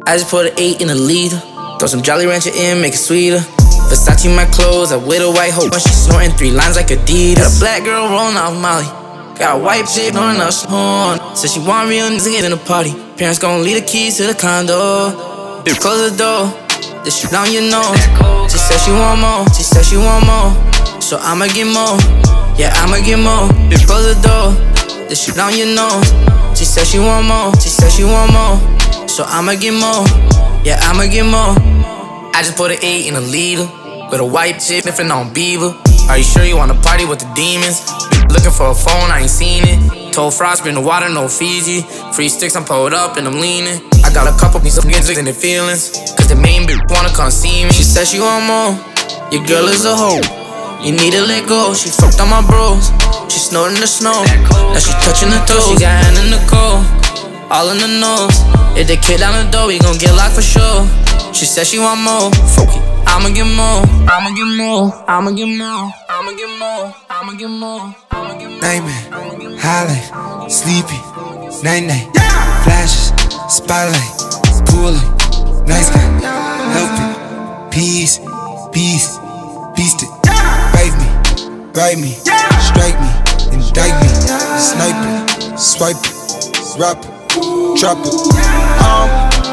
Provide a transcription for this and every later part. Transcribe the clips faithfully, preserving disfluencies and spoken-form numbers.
I just put an eight in a liter. Throw some Jolly Rancher in, make it sweeter. Versace my clothes, I with a white hoe. When she snorting three lines like Adidas. Got a black girl rolling off Molly. Got a white chick knowing up horn. Said she want real niggas in the party. Parents gon' leave the keys to the condo. Bitch, close the door. This shit on your nose. She said she want more. She said she want more. So I'ma get more. Yeah, I'ma get more. Bitch, close the door. This shit on your nose. She said she want more. She said she want more. So I'ma get more. Yeah, I'ma get more. I just put an eight in a liter. With a white chick sniffing on Beaver. Are you sure you wanna party with the demons? Looking for a phone, I ain't seen it. Told Frost, bring the water, no Fiji. Free sticks, I'm pulled up and I'm leaning. I got a couple pieces of niggas in their feelings. Cause the main bitch wanna come see me. She said she want more. Your girl is a hoe. You need to let go. She fucked on my bros. She snorting the snow. Now she touching the toes. She got hand in the cold. All in the nose. If they kick down the door, we gon' get locked for sure. She said she want more. Fuck it. I'ma get more. I'ma get more. I'ma get more. I'ma get more. I'ma get more. I'ma get more. Nightmare, highlight, sleepy, night night, flashes, spotlight, pulling, nice guy, help it, peace, beast, beast it, bite me, write me, strike me, indict me, snipe it, swipe it, rap it, drop it. I'm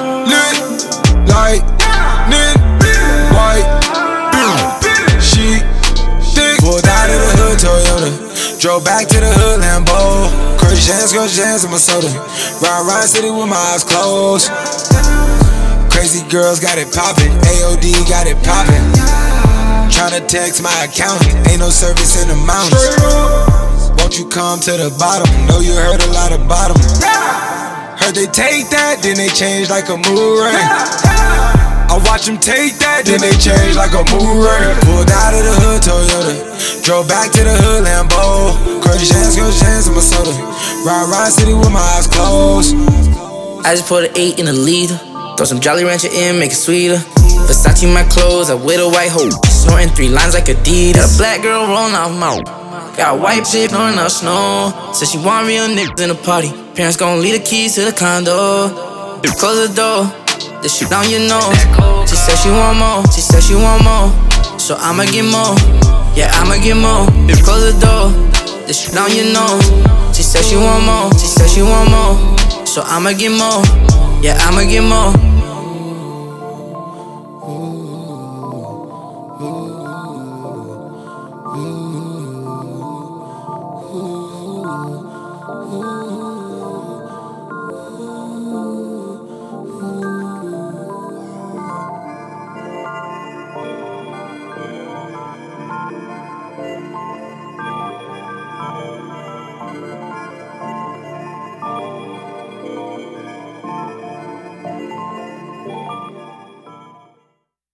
lit like lit, white, she thick, pulled out of the hood Toyota. Drove back to the hood, Lambo. Crush hands, crush hands in my soda. Ride, ride city with my eyes closed. Crazy girls got it poppin'. A O D got it poppin'. Tryna text my accountant. Ain't no service in the mountains. Won't you come to the bottom? Know you heard a lot about them. Heard they take that, then they change like a mood ring. I watch them take that, then they change like a mood ring. Pulled out of the hood, Toyota. Drove back to the hood, Lambo. Crush hands, crush hands in my soda. Ride, ride city with my eyes closed. I just put an eight in a liter. Throw some Jolly Rancher in, make it sweeter. Versace my clothes, I with a white hoe. Snorting three lines like Adidas. Got a black girl rolling off mouth. Got a white chick knowing up snow. Said she want real niggas in the party. Parents gon' leave the keys to the condo. Bitch, close the door. This shit on your nose. She said she want more. She said she want more. So I'ma get more. Yeah, I'ma get more. Bitch, close the door. This shit on your nose. She said she want more. She said she want more. So I'ma get more. Yeah, I'ma get more. Ooh, ooh, ooh.